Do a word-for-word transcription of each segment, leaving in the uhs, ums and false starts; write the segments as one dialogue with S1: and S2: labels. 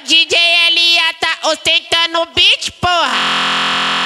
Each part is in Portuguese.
S1: o D J L A tá ostentando o beat, porra.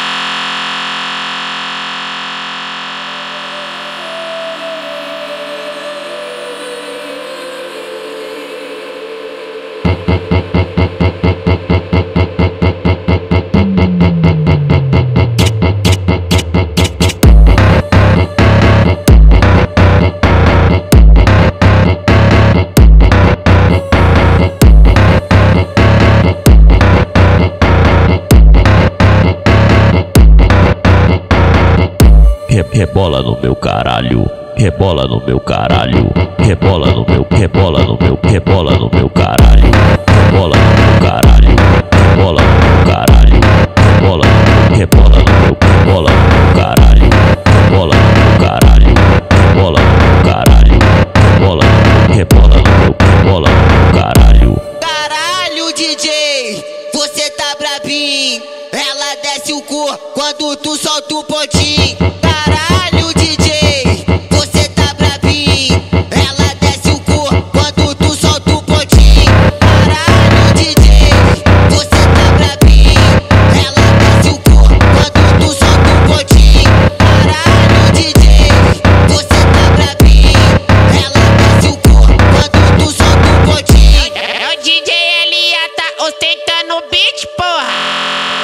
S2: Rebola no meu caralho, rebola no meu caralho, rebola no meu, rebola no meu, rebola no meu caralho, rebola no meu caralho, rebola no meu caralho, rebola no meu, rebola no meu, rebola no meu caralho, rebola no meu caralho, rebola no meu caralho, rebola no meu, rebola no meu, rebola no meu caralho.
S3: Caralho, D J, você tá brabinho. Ela desce o cu quando tu solta o pontinho. Caralho, D J, você tá brabinho. Ela desce o cu quando tu solta o pontinho. Caralho, D J, você tá brabinho. Ela desce o cu quando tu solta o pontinho. Caralho, D J, você tá brabinho. Ela desce o cu quando tu solta o pontinho.
S1: É o D J L A tá ostentando o beat, porra.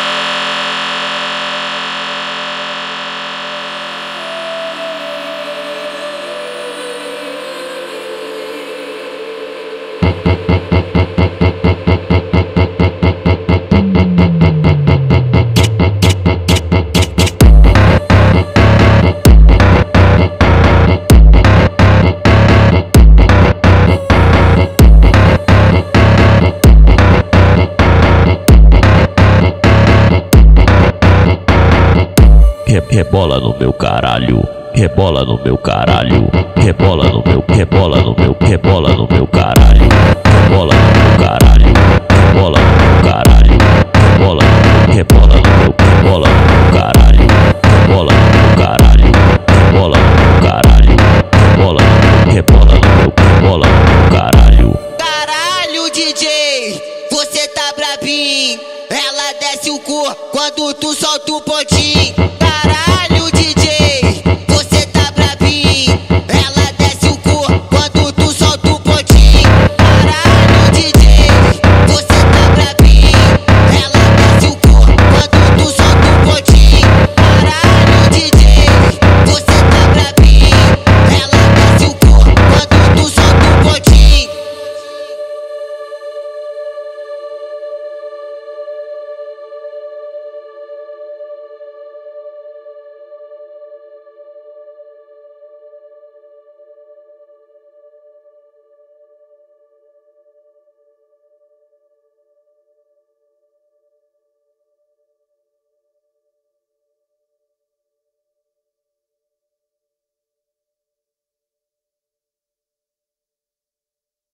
S2: Rebola no meu caralho, rebola no meu caralho, rebola no meu, rebola no meu, rebola no meu caralho, rebola no meu caralho, rebola no meu caralho, rebola no meu, rebola no meu, rebola no meu caralho, rebola no meu caralho, rebola no meu caralho, rebola no meu, rebola no meu, rebola no meu caralho.
S3: Caralho, D J, você tá brabinho. Ela desce o cu quando tu solta